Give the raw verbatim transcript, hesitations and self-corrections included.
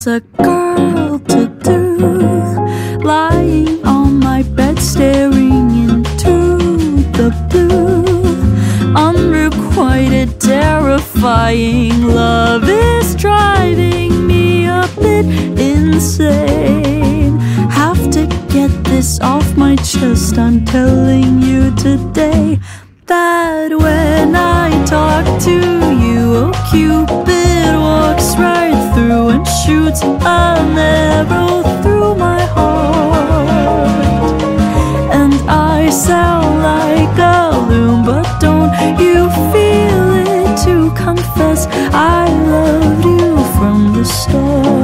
a girl to do, lying on my bed staring into the blue. Unrequited, terrifying love is driving me a bit insane. Have to get this off my chest, I'm telling you today, that when I talk to you, oh, Cupid walks right through and shoots an arrow through my heart. And I sound like a loon, but don't you feel it to confess I loved you from the start.